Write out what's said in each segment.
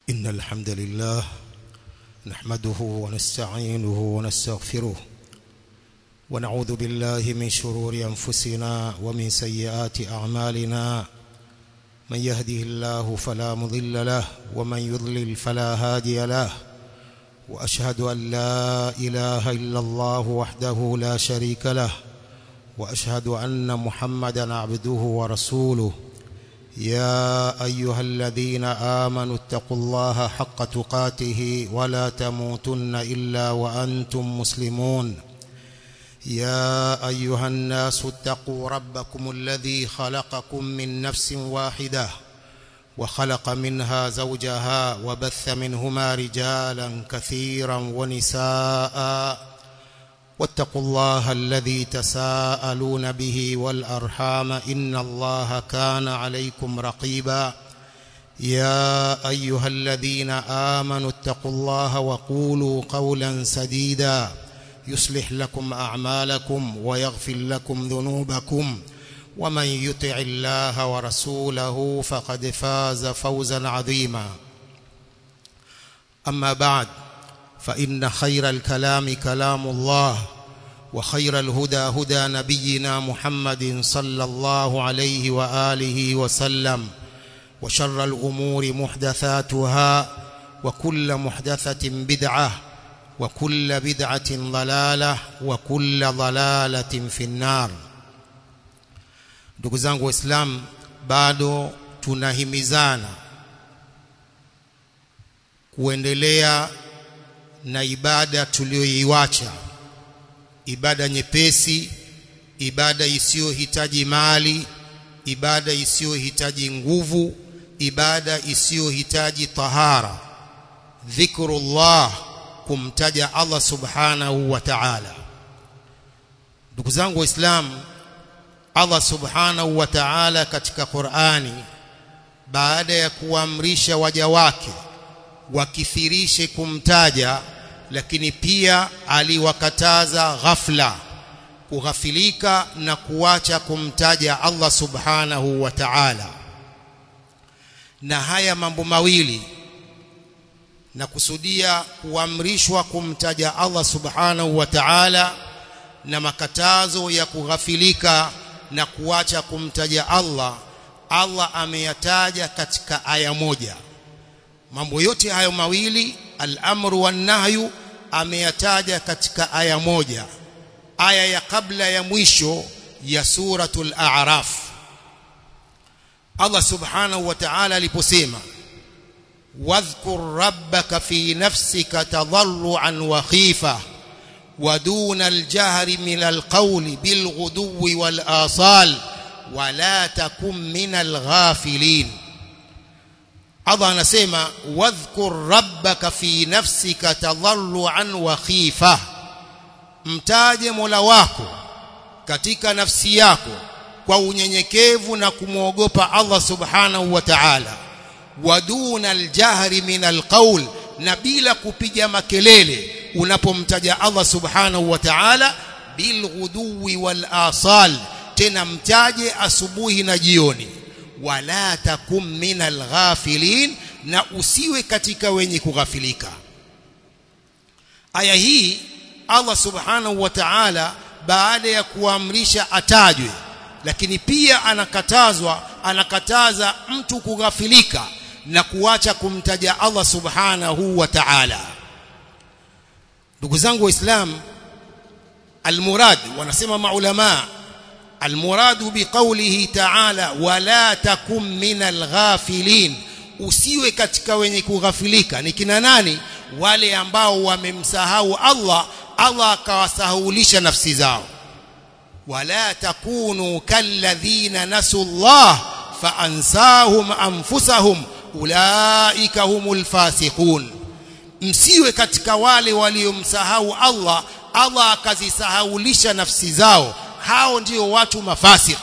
إن الحمد لله نحمده ونستعينه ونستغفره ونعوذ بالله من شرور أنفسنا ومن سيئات أعمالنا من يهده الله فلا مضل له ومن يضلل فلا هادي له وأشهد أن لا إله إلا الله وحده لا شريك له وأشهد أن محمدا عبده ورسوله يا أيها الذين آمنوا اتقوا الله حق تقاته ولا تموتن إلا وأنتم مسلمون يا أيها الناس اتقوا ربكم الذي خلقكم من نفس واحدة وخلق منها زوجها وبث منهما رجالا كثيرا ونساء واتقوا الله الذي تساءلون به والأرحام إن الله كان عليكم رقيبا يا أيها الذين آمنوا اتقوا الله وقولوا قولا سديدا يصلح لكم أعمالكم ويغفر لكم ذنوبكم ومن يطع الله ورسوله فقد فاز فوزا عظيما أما بعد فإن خير الكلام كلام الله وخير الهدى هدى نبينا محمد صلى الله عليه وآله وسلم وشر الأمور محدثاتها وكل محدثة بدعة وكل بدعة ضلالة وكل ضلالة في النار. Ndugu zangu Waislamu, bado tunahimizana kuendelea na ibada tuliyoiacha, ibada nyepesi, ibada isiyohitaji mali, ibada isiyohitaji nguvu, ibada isiyohitaji tahara, dhikrullah, kumtaja Allah subhanahu wa ta'ala. Ndugu zangu Waislamu, Allah subhanahu wa ta'ala katika Qur'ani, baada ya kuamrisha waja wake wakithirishe kumtaja, lakini pia aliwakataza ghafla, kughafilika na kuacha kumtaja Allah subhanahu wa ta'ala. Na haya mambo mawili, na kusudia kuamrishwa kumtaja Allah subhanahu wa ta'ala na makatazo ya kughafilika na kuacha kumtaja Allah, Allah ameyataja katika aya moja. Mambo yote hayo mawili, al-amru wan-nahyu, ameyataja katika aya moja, aya ya kabla ya mwisho ya suratul A'raf. Allah subhanahu wa ta'ala aliposema, wadhkur rabbaka fi nafsika tadarruan wa khifa wa duna al-jahri min al-qawli bil ghuduwi wal asal wa la takum min al-ghafilin. Allah anasema, wadhkur rabbaka fi nafsika tadarruan wa khifa, mtaje Mola wako katika nafsi yako kwa unyenyekevu na kumwogopa Allah subhanahu wa ta'ala, waduna aljahri min alqawl, na bila kupiga makelele unapomtaja Allah subhanahu wa ta'ala, bilghuduwi wal asal, tena mtaje asubuhi na jioni, wala takum minal ghafilin, na usiwe katika wenye kughafilika. Aya hii Allah subhanahu wa ta'ala baada ya kuamrisha atajwe, lakini pia anakataza mtu kughafilika na kuacha kumtaja Allah subhanahu wa ta'ala. Ndugu zangu Waislamu, almurad, wanasema maulama, almuradu biqaulihi ta'ala wala takum minal ghafilin, usiwe katika wenye kughafilika, ni kina nani? Wale ambao wamemsahau Allah, Allah akawasahulisha nafsi zao. Wala takunu kalladhina nasullah faansahum anfusahum ulaika humul fasiqun, msiwe katika wale waliomsahau Allah, Allah akazisahulisha nafsi zao, hao ndio watu mafasik.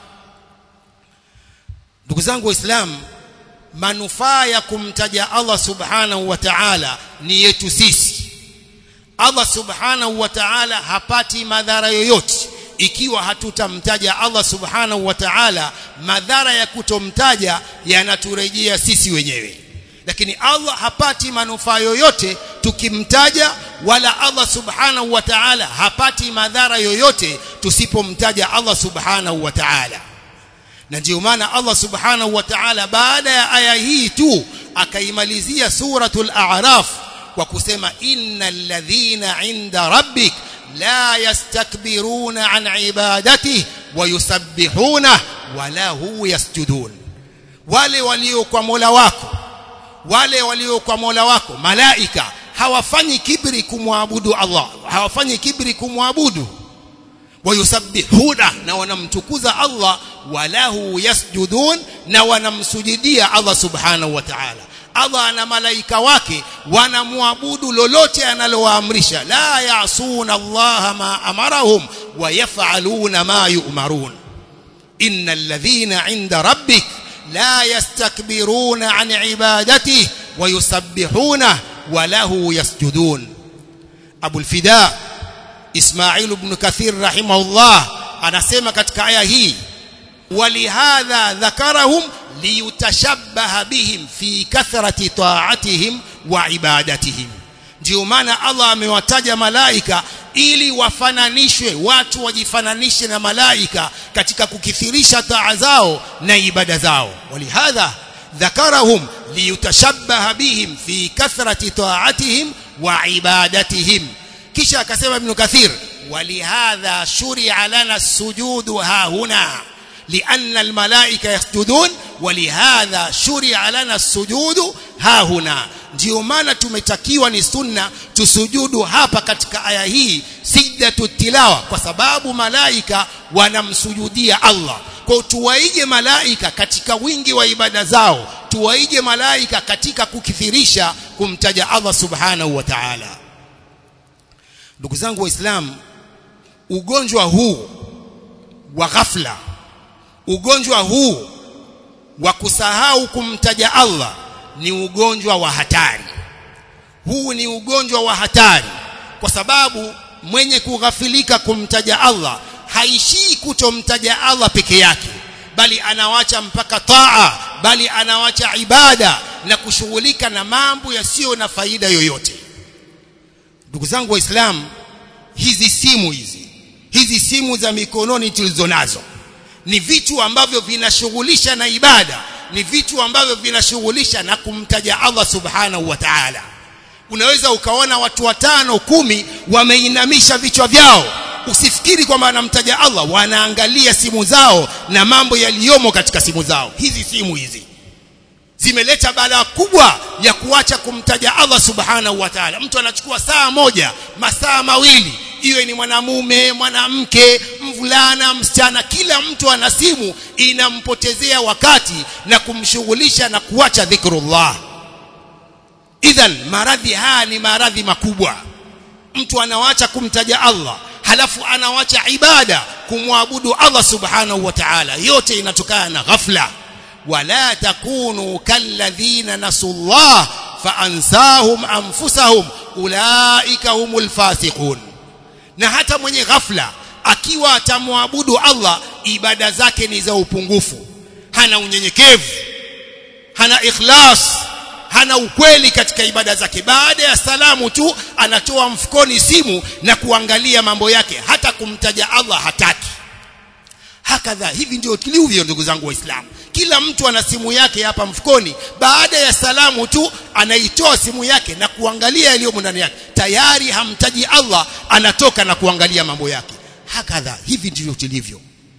Ndugu zangu Waislamu, manufaa ya kumtaja Allah subhanahu wa ta'ala ni yetu sisi. Allah subhanahu wa ta'ala hapati madhara yoyote ikiwa hatutamtaja Allah subhanahu wa ta'ala. Madhara ya kutomtaja yanaturejea sisi wenyewe. lakini Allah hapati manufaa yoyote tukimtaja, wala Allah subhanahu wa ta'ala hapati madhara yoyote tusipomtaja Allah subhanahu wa ta'ala. Na ndio maana Allah subhanahu wa ta'ala baada ya aya hii tu akaimalizia suratul A'raf kwa kusema innal ladhina 'inda rabbik la yastakbiruna 'an ibadatihi wa yusabbihuna wa lahu yasjudun. Wale walio kwa Mola wako malaika hawafanyi kibri kumwabudu Allah, hawafanyi kibri kumwabudu, wayusabbihuna, na wanamtukuza Allah, walahu yasjudun, na wanamsujudia Allah subhanahu wa ta'ala. Allah ana malaika wake wanamwabudu lolote analowaamrisha, la ya'suna Allah ma amarahum wa yaf'aluna ma yu'marun. innal ladhina 'inda rabbik la yastakbiruna 'an ibadatihi wa yusabbihuna wa lahu yasjudun. Abu al-Fida Ismail ibn Kathir rahimahullah anasema katika aya hii, walihadha dhakarahum liyutashabbaha bihim fi kathrati ta'atihim wa ibadatihim. Ndio maana Allah amewataja malaika ili wafananishwe, watu wajifananishe na malaika katika kukithirisha taa zao na ibada zao. Walihadha dhakarahum liyutashabbaha bihim fi kathrati ta'atihim wa ibadatihim. Kisha akasema Ibn Kathir, walihadha shuri'a lana as-sujudu hahuna lianna al-malaika yasjudun walihadha shuri'a lana as-sujudu hahuna. Ndio maana tumetakiwa ni sunna tusujudu hapa katika aya hii sijdatu tilawa, kwa sababu malaika wanamsujudia Allah. Kwa tuwaige malaika katika wingi wa ibada zao, tuwaige malaika katika kukithirisha kumtaja Allah subhanahu wa ta'ala. Ndugu zangu Waislamu, ugonjwa huu wa ghafla, ugonjwa huu wa kusahau kumtaja Allah ni ugonjwa wa hatari. Huu ni ugonjwa wa hatari kwa sababu mwenye kughafilika kumtaja Allah haishii kutomtaja Allah peke yake, bali anawacha mpaka taa, bali anawacha ibada na kushughulika na mambo yasiyo na faida yoyote. Ndugu zangu Waislamu, hizi simu za mikononi tulizonazo ni vitu ambavyo vinashughulisha na ibada, ni vitu ambavyo vinashughulisha na kumtaja Allah subhanahu wa ta'ala. Unaweza ukaona watu 5 10 wameinamisha vichwa vyao, usifikiri kwamba wanamtaja Allah, wanaangalia simu zao na mambo yaliyomo katika simu zao. Hizi simu zimeleta balaa kubwa ya kuacha kumtaja Allah subhanahu wa ta'ala. Mtu anachukua saa moja, masaa mawili, iwe ni mwanamume, mwanamke, mvulana, msichana, kila mtu ana simu, inampotezea wakati na kumshughulisha na kuacha dhikrullah. Idhan maradhi haya ni maradhi makubwa. Mtu anawacha kumtaja Allah, halafu anawacha ibada kumwabudu Allah subhanahu wa ta'ala. Yote inatokana na ghafla. wala takunu kalladhina nasullah faansahum anfusahum ulaika humul fasiqun. Na hata mwenye ghafla akiwa atamwabudu Allah, ibada zake ni za upungufu, hana unyenyekevu, hana ikhlas, hana ukweli katika ibada zake. Baada ya salamu tu anatoa mfukoni simu na kuangalia mambo yake, hata kumtaja Allah hataki. Hakadha, hivi ndio tulivyo ndugu zangu Waislamu. Kila mtu ana simu yake hapa mfukoni, baada ya salamu tu anaitoa simu yake na kuangalia yaliyo ndani yake, tayari hamtaji Allah, anatoka na kuangalia mambo yake. Hakadha, hivi ndivyo tulivyo.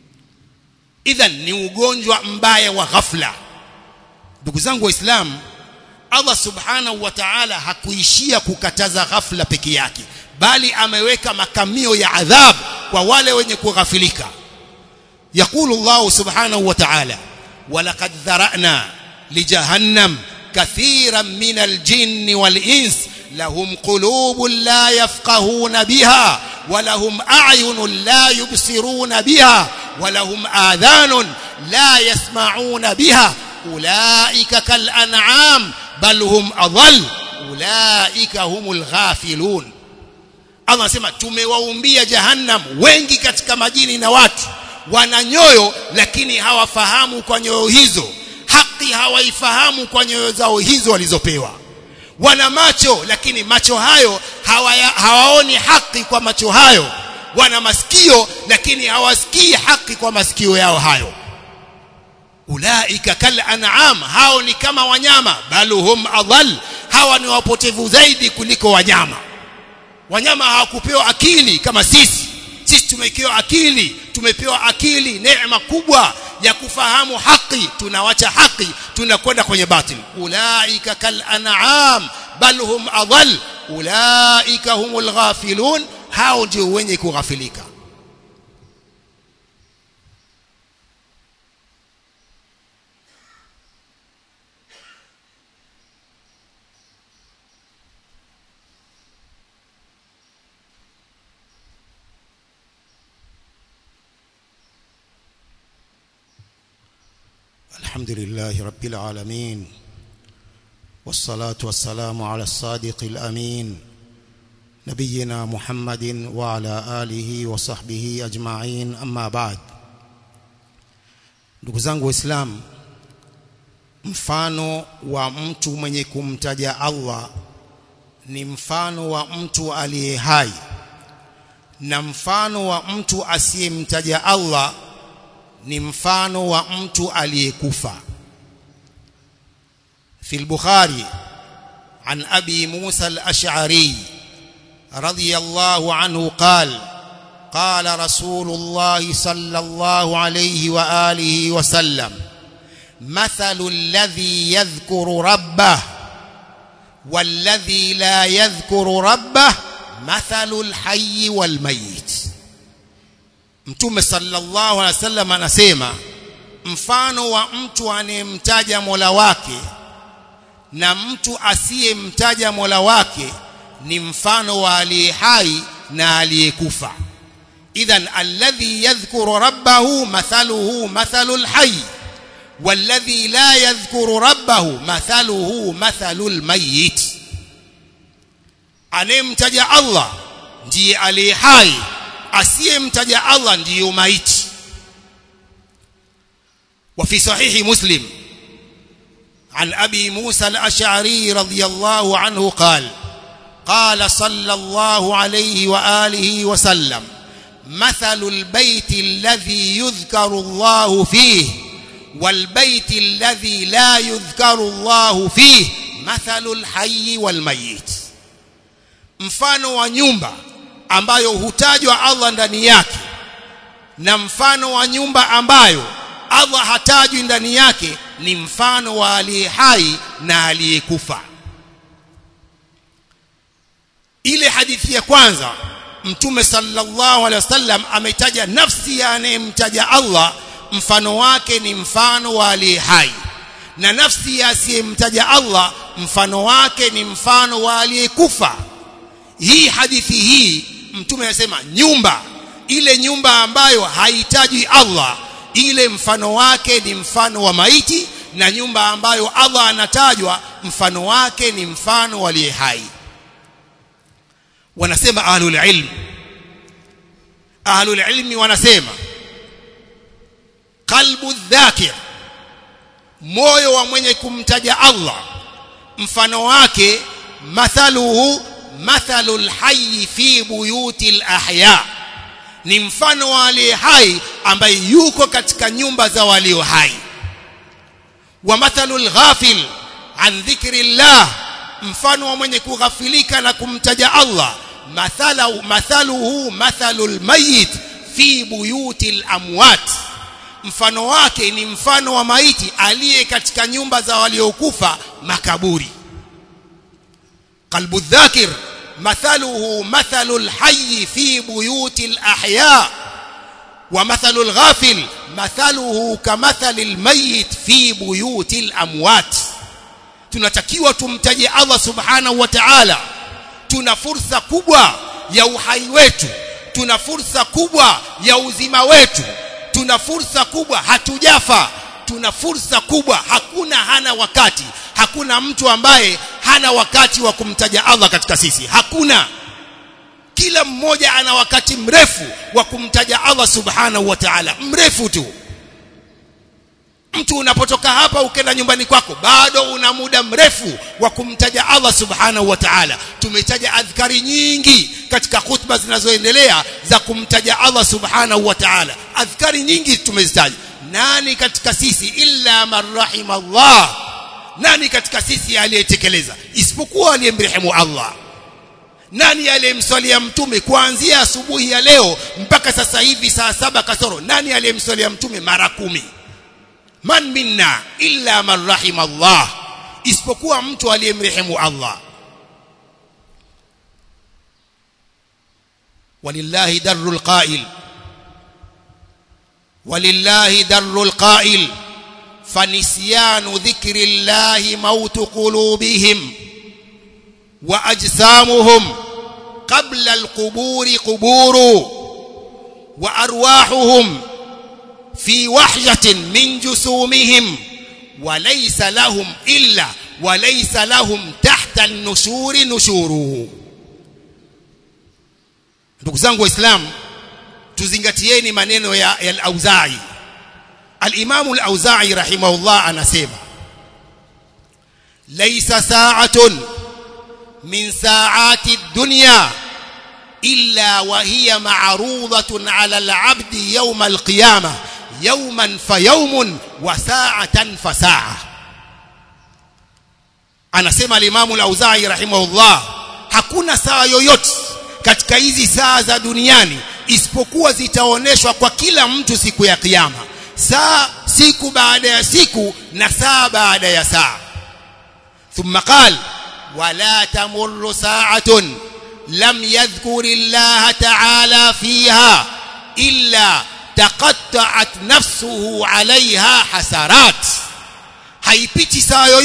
Idhan ni ugonjwa mbaya wa ghafla. Ndugu zangu Waislamu, Allah subhanahu wa ta'ala hakuishia kukataza ghafla peke yake, bali ameweka makamio ya adhabu kwa wale wenye kughafilika. يقول الله سبحانه وتعالى ولقد ذرأنا لجهنم كثيرا من الجن والإنس لهم قلوب لا يفقهون بها ولهم أعين لا يبصرون بها ولهم آذان لا يسمعون بها أولئك كالأنعام بل هم أضل أولئك هم الغافلون. Allah anasema tumewaumbia jahannam wengi katika majini na watu, wana nyoyo lakini hawafahamu kwa nyoyo hizo, haki hawaifahamu kwa nyoyo zao hizo walizopewa. Wana macho lakini macho hayo hawaoni haki kwa macho hayo. Wana masikio lakini hawasikii haki kwa masikio yao hayo. Ulaika kal an'am, hao ni kama wanyama, baluhum adhal, hawa ni wapotevu zaidi kuliko wanyama. Wanyama hawakupewa akili kama sisi. Sisi tumepewa akili, tumepewa akili, neema kubwa ya kufahamu haki, tunawacha haki, tunakwenda kwenye batil. Ulaika kal an'am baluhum adhal ulaika humul ghafilun, hao ndio wenye kughafilika. الحمد لله رب العالمين والصلاة والسلام على الصادق الأمين نبينا محمد وعلى آله وصحبه أجمعين أما بعد. ndugu zangu Waislamu, mfano wa mtu mwenye kumtaja Allah ni mfano wa mtu aliye hai, na mfano wa mtu asiyemtaja Allah ni mfano wa mtu aliyekufa. في البخاري عن أبي موسى الأشعري رضي الله عنه قال قال رسول الله صلى الله عليه وآله وسلم مثل الذي يذكر ربه والذي لا يذكر ربه مثل الحي والميت. Mtume sallallahu alaihi wasallam anasema mfano wa mtu anemtaja Mola wake na mtu asiyemtaja Mola wake ni mfano wa aliye hai na aliyekufa. Idhan alladhi yadhkuru rabbahu mathaluhu mathalul hayy walladhi la yadhkuru rabbahu mathaluhu mathalul mayyit. Anemtaja Allah ndiye aliye hai, asiyemtaja Allah ndiyo maiti. وفي صحيح مسلم عن أبي موسى الأشعري رضي الله عنه قال قال صلى الله عليه وآله وسلم مثل البيت الذي يذكر الله فيه والبيت الذي لا يذكر الله فيه مثل الحي والميت. mfano wa nyumba ambayo hutajwa Allah ndani yake na mfano wa nyumba ambayo Allah hatajwi ndani yake ni mfano wa aliye hai na aliyekufa. Ile hadithi ya kwanza Mtume sallallahu alaihi wasallam ametaja nafsi ya anayemtaja Allah, mfano wake ni mfano wa aliye hai, na nafsi ya asiyemtaja Allah mfano wake ni mfano wa aliyekufa. Hii hadithi hii Mtume anasema nyumba, ile nyumba ambayo haitaji Allah, ile mfano wake ni mfano wa maiti, na nyumba ambayo Allah anatajwa mfano wake ni mfano wa aliye hai. Wanasema ahlul ilmi wanasema qalbu dhakir, moyo wa mwenye kumtaja Allah mfano wake mathaluhu mathalul hayy fi buyutil ahya, ni mfano wa aliye hai ambaye yuko katika nyumba za walio hai. Wa mathalul ghafil an dhikrillah, mfano wa mwenye kughafilika na kumtaja Allah mathaluhu mathalul mayit fi buyutil amwat, mfano wake ni mfano wa maiti aliye katika nyumba za waliokufa, makaburi. qalbu dhakir mathaluhu mathalul hayy fi buyutil ahya wa mathalul ghafil mathaluhu kamathalil mayit fi buyutil amwat. Tunatakiwa tumtaje Allah subhanahu wa ta'ala. Tuna fursa kubwa ya uhai wetu, tuna fursa kubwa ya uzima wetu, tuna fursa kubwa, hatujafa, tuna fursa kubwa. Hana wakati, hakuna mtu ambaye hana wakati wa kumtaja Allah katika sisi, hakuna. Kila mmoja ana wakati mrefu wa kumtaja Allah subhanahu wa ta'ala, mrefu tu. Mtu unapotoka hapa ukenda nyumbani kwako bado una muda mrefu wa kumtaja Allah subhanahu wa ta'ala. Tumetaja adhkari nyingi katika khutba zinazoendelea za kumtaja Allah subhanahu wa ta'ala. Adhkari nyingi tumezitaja. Nani katika sisi illa man rahima Allah? Nani katika sisi aliyetekeleza isipokuwa aliyemrehemu Allah? Nani aliyemswalia mtume kuanzia asubuhi ya leo mpaka sasa hivi saa 7 kasoro? Nani aliyemswalia mtume mara 10? Man minna illa man rahima Allah, isipokuwa mtu aliyemrehemu Allah. Walillahi darrul qail, walillahi darrul qail, fanisyanu dhikrillahi mautu qulubihim wa ajsamuhum qabla alquburi quburu wa arwahuhum في وحشة من جسومهم وليس لهم تحت النشور نشوره. Ndugu zangu waislamu, tuzingatieni maneno ya al-Auza'i. Al-Imam al-Auza'i rahimahullah anasema laysa sa'atun min sa'ati ad-dunya illa wa hiya ma'rudatun 'ala al-'abdi yawm al-qiyamah yawman fa yawmun wa sa'atan fa sa'a. Anasema al-Imam al-Auza'i rahimahullah, hakuna saa yoyote katika hizi saa za duniani isipokuwa zitaoneshwa kwa kila mtu siku ya kiyama, saa siku baada ya siku na saa baada ya saa. Thumma qala wala tamurru sa'atun lam yadhkuri Allah ta'ala fiha illa taqatta'at nafsuhu 'alayha hasarat. Haipiti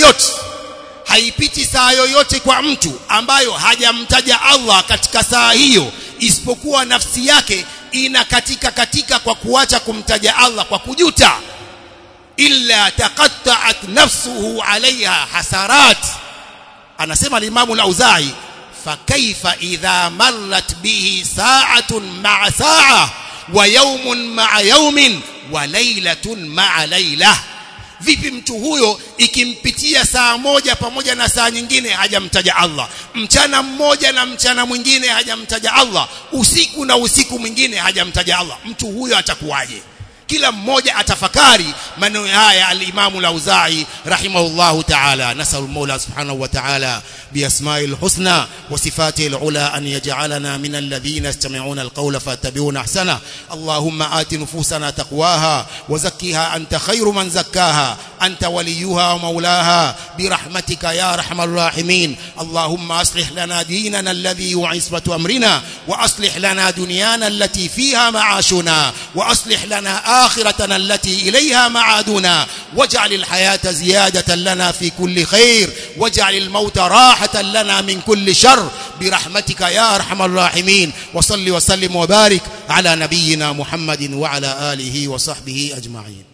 saa yoyote kwa mtu ambayo hajamtaja Allah katika saa hiyo isipokuwa nafsi yake ina katika kwa kuacha kumtaja Allah, kwa kujuta. Illa taqatta'at nafsuhu 'alayha hasarat. Anasema al-Imam al-Auza'i, fakaifa idha marrat bihi sa'atun ma'a sa'a wa yawmun ma'a yawmin wa laylatun ma'a laylah. Vipi mtu huyo ikimpitia saa moja pamoja na saa nyingine hajamtaja Allah, mchana mmoja na mchana mwingine hajamtaja Allah, usiku na usiku mwingine hajamtaja Allah? Mtu huyo atakuwaje? Kila mmoja atafakari maneno haya al-Imam al-Auza'i rahimahullahu ta'ala. Nasallu Mola subhanahu wa ta'ala bi asma'il husna wa sifatil ula an yaj'alana min alladhina yastami'una al-qawla fattabi'una ahsana. Allahumma ati nufusana taqwaha wa zakkiha anta khayru man zakkaha anta waliyuha wa mawlaha bi rahmatika ya arhamar rahimin. Allahumma aslih lana dinana alladhi huwa ismatu amrina wa aslih lana dunyana allati fiha ma'ashuna wa aslih lana آخرتنا التي إليها معادنا واجعل الحياة زيادة لنا في كل خير واجعل الموت راحة لنا من كل شر برحمتك يا أرحم الراحمين. وصل وسلم وبارك على نبينا محمد وعلى آله وصحبه أجمعين.